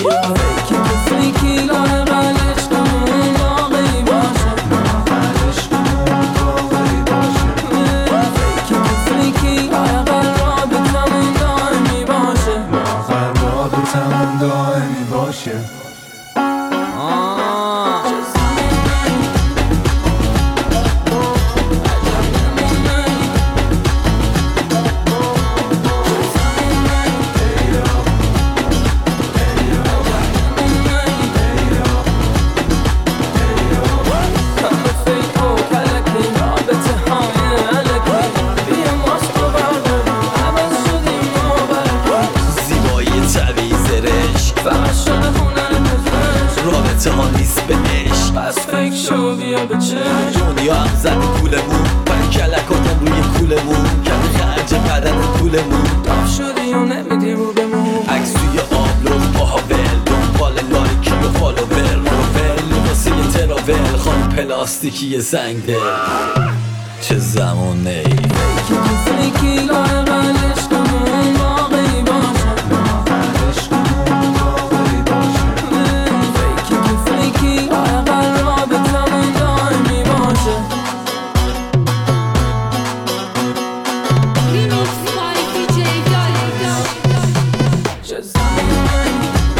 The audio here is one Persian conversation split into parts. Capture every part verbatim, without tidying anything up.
صافیه. فیکی که فیکی لاغل عشقمون واقعی باشه، لاغل عشقمون واقعی باشه. فیکی که فیکی لاغل رابطمون دائمی باشه، لاغل رابطمون دائمی باشه. رابطه ها نیست به عشق، پس فکر شو بیا به چشم. دنیا هم زده کولمون، پر کلکاتم روی کولمون، کمی خرج بدن پولمون. داف شدی و نمیدی رو بمون، عکس توی آبلو پاها ول، دنبال لایکی و فالوور، روول واسه یه تراول، خان پلاستیکی زنگ دل. چه زمونه ای فیکی که فیکی لاغل عشقمون واقعی باشه، لاغل عشقمون واقعی باشه. فیکی که فیکی لاغل رابطمون دائمی باشه. Remix by دی جی Dali. چه زمونه ای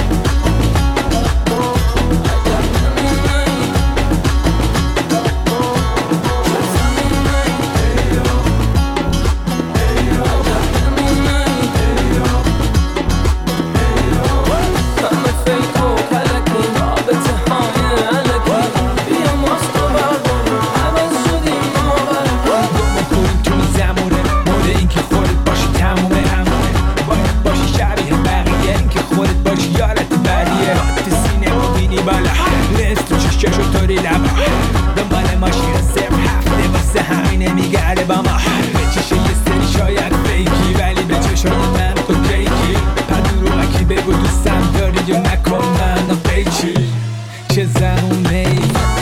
دنبال ماشین صرف هفته واسه همینه میگرده با ما. به چشه یه سری شاید فیکی، ولی به چشای من تو کیکی. پدرومکی بگو دوستم داری یا نکن من قیچی. چه زمونه ای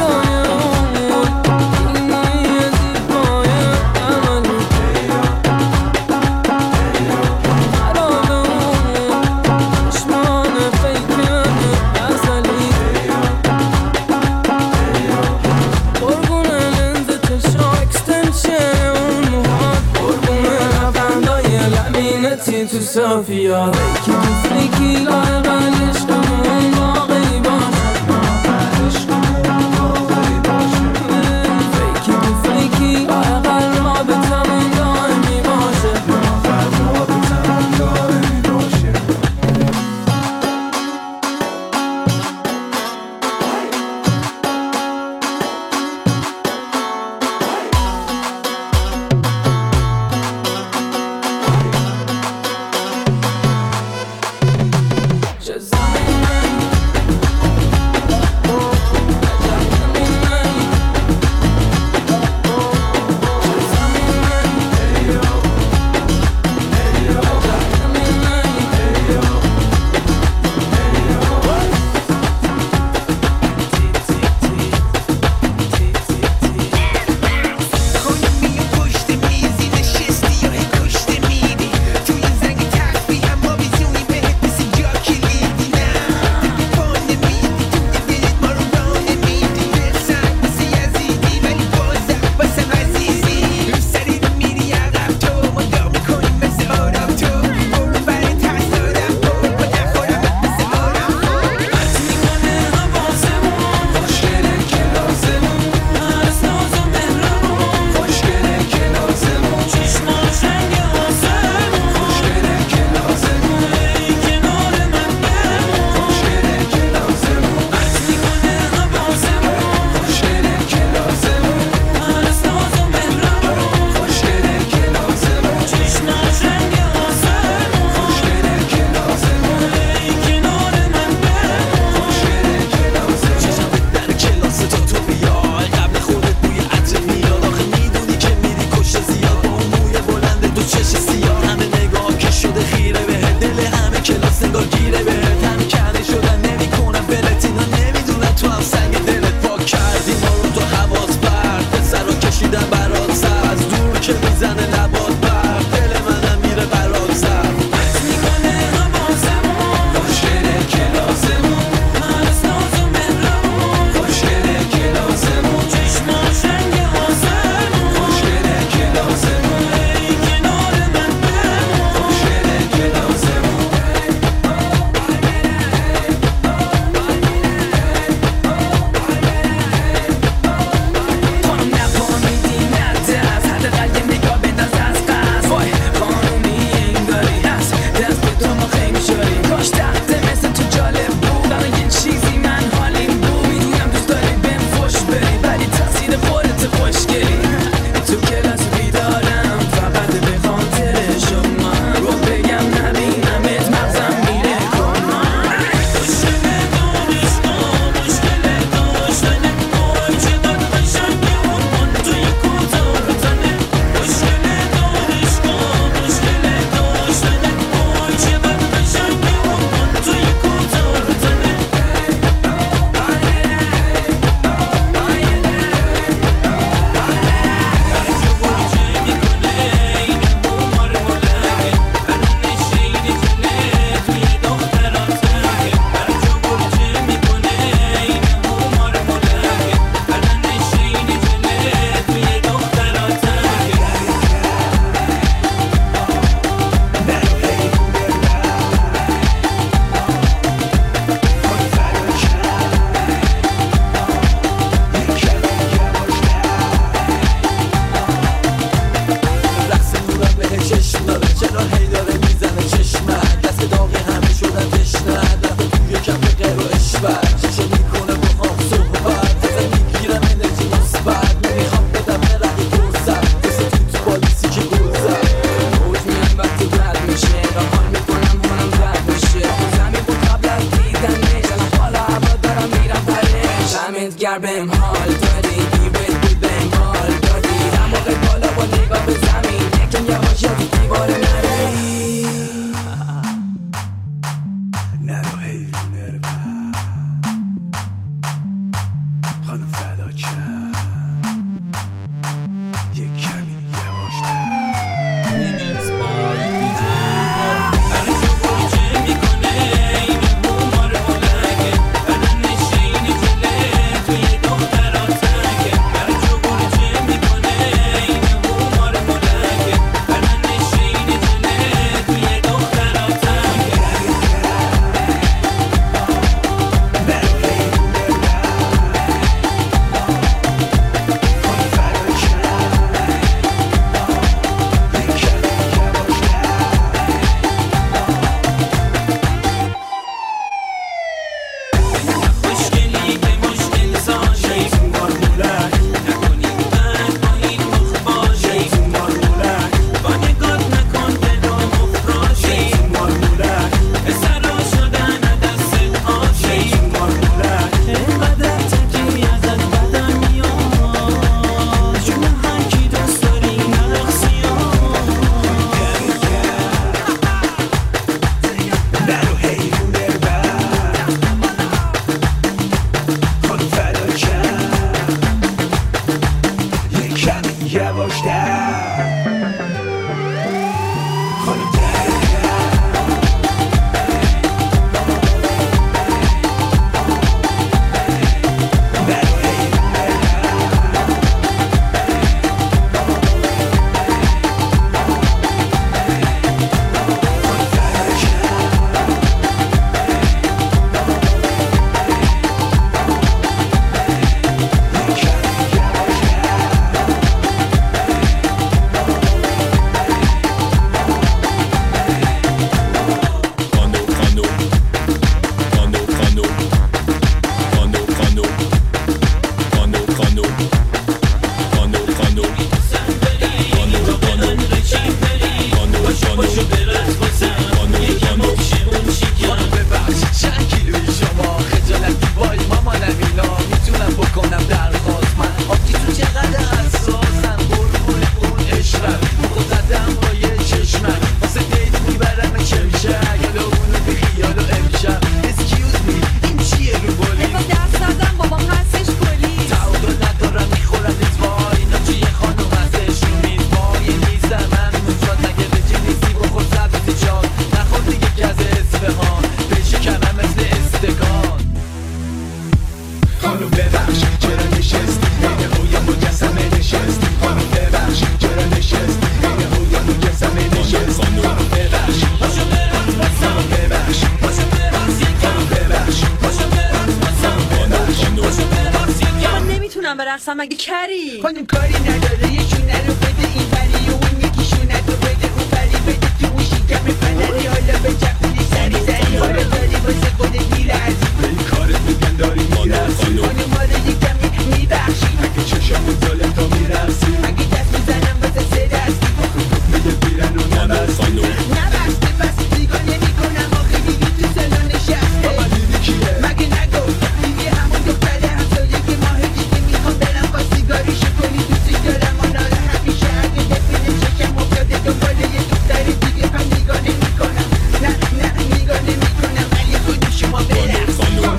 تو صافیه. فیکی که فیکی لاغل عشقمون واقعی باشه، لاغل عشقمون واقعی باشه. فیکی که فیکی لاغل رابطمون دائمی باشه، لاغل رابطمون دائمی باشه. اگر بهم حال دادی گیبت بود بهم حال دادی دماغت بالا با نگاه به زمین یکم یواش یادی دیوار نری نرو حیوون نرو خانم فدا چند یک کمی یواشتر برقصم مگه کری خانم کاری نداره یه شونه رو بده این بری و اون یکی شونه رو بده اون بری بده تو اون شکم فنری حالا به چپونی سری سری حالا داری واسه خودت میلرزی این کارت میگن داری میرسی خانم ما رو یه کمی میبخشی اگه چشمون ظالم تا میرسی اگه دست میزنم واسه سه دستی میگه بیرن و نبستی نبسته پس دیگاه نمی کنم آخه دیدی تو سلون نشسته بابا دیدی کیه مگه نگو دیگه همون دختره همسایه که ماه دیگه میخوام برم با سیگاریشو کنی تو سیگارم آناره همیشه اگه ببینم چشم افتاده دنبال یه دختر دیگه هم نگاه نمی کنم نه نه نگاه نمی کنم ولی خودی شما برقص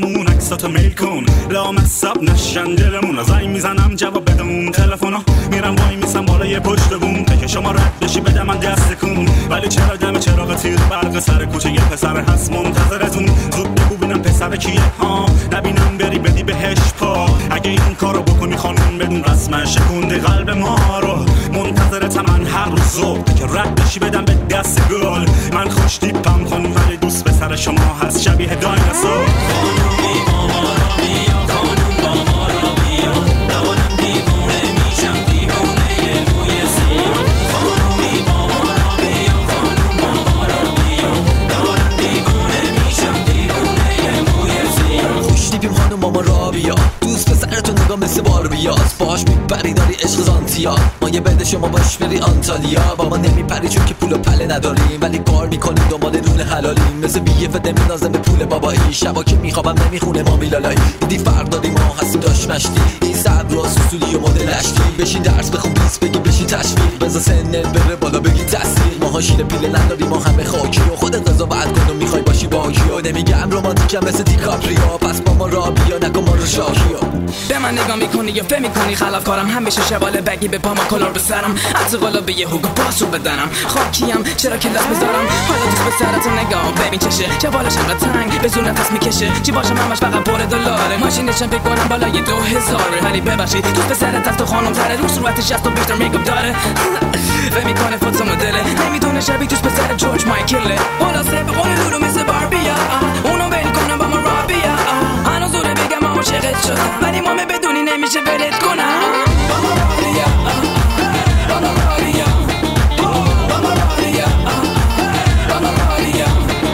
همون عکساتو میل کن لامصب نشن دلمون زنگ میزنم جواب بده اون تلفنا میرم وای میسم بالای پشت بوم که شما رد بشی بده من دست کن ولی چرا دم چراغ تیر برق سر کوچه یه پسر هست منتظرتون زود بگو ببینم پسر کیه ها نبینم بری بدی بهش پا اگه این کارو بکنی خانم بدون رسمش شکونده قلب ما رو منتظرتم من هر روز صبح که رد بشی بدم به دست گل من خوش دیپم خانم ولی دوست پسر شما هست شبیه دایناسور خانومی با ما را بیا خانوم با ما را بیا دوانم دیوونه میشم دیوونه موی سیاه خانومی با ما را بیا خانوم با ما را بیا دوانم دیوونه میشم دیوونه موی سیاه خوش دیپیم خانوم با ما را بیا دوست پسرتون نگاه مثل بار بیاز باش میپری داری عشق زانتیا ما یه بده شما باش بری آنتالیا با ما نمیپری چون که پول و پله نداریم ولی کار میکنیم دنبال رول حلالیم مثل بیه فده میندازم به پول بابایی شبا که میخوابم نمیخونه ما میلالایی دیدی فرق داری ما هستیم داشت مشتی این صد راست اصولی و مدل اشتی بشین درس بخون بیس بگی بشین تشویق بذار سنت بره بالا بگی تصدیق ماها شیر پیله نداریم ما همه خاکی و خودت قضاوت کن و میخوای باشی باکی و نمیگم رمانتیکم مثل دیکاپریو پس با ما را بیا نکن ما رو شاکیو به من نگاه میکنی یا فهم میکنی خلاف کارم همیشه شواله بگی به پاما کلار بسرم از قلا به یه هوگو پاس رو بدنم خاکیم چرا که دست بذارم حالا دوست به سرت نگاه ببین چشه جوالش انقدر تنگ به زور نفس میکشه چی باشه همش فقط پر دلاره ماشینشم فکر کنم بالای دو هزاره ولی ببخشید دوست به سرت از تو خانم تره رو صورتش هست و بیشتر میکاپ داره فهم میکنه فوتو مدله نمیدونه شبیه دوست به سر جورج مایکله حالا سه به قول لورو مثل باربیا اونو ول کنم با ما رابیا هنوز زوره بگم ما عاشقت شدم ولی مامه بدونی نمیشه ولت کنم با ما رابیا با ما رابیا با ما رابیا با ما رابیا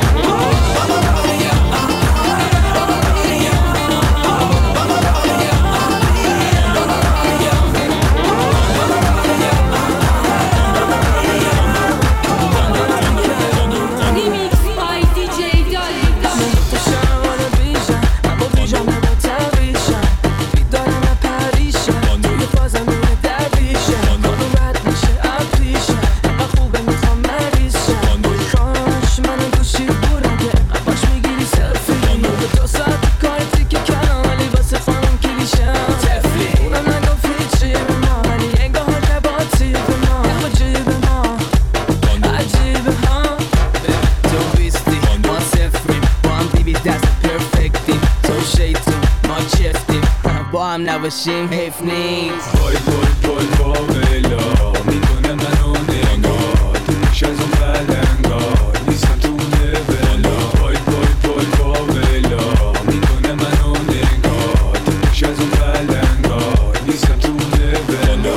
I'm never ashamed حیف نیست بای بای بای باقلا میکنه منو نگاه توش از اون بلنگار نیستم تو اونه بلا بای بای بای باقلا میکنه منو نگاه توش از اون بلنگار نیستم تو اونه بلا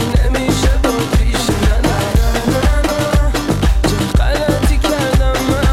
غلطی کردم من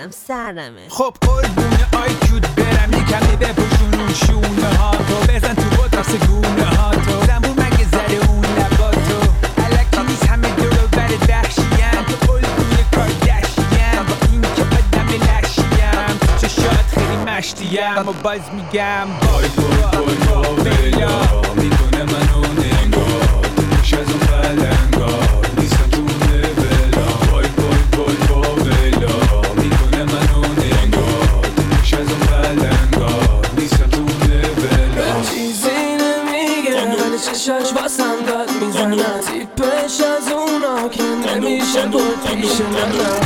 کردم سرمه. خب قربون آیکود برم یکمی بپوشون اون شونه ها تو، بزن تو بوتاس گونه ها تو، زنبور مگه زره اون لبا تو، الکی نیست همه دورو بر بخشیم تو قلبون کار دشتیم، با این که آدم لشیم تو چشات خیلی مشتیم و باز میگم بای بای بای باویلا میکنه منو نگاه میش از اون پلنگار نیستم جونه بلا، بای بای بای باویلا میکنه منو نگاه میش از اون پلنگار نیستم جونه بلا. چیزی نمیگه ولی چشاش واسم داد میزنه، تیپش از اونا که نمیشه بود پیش من.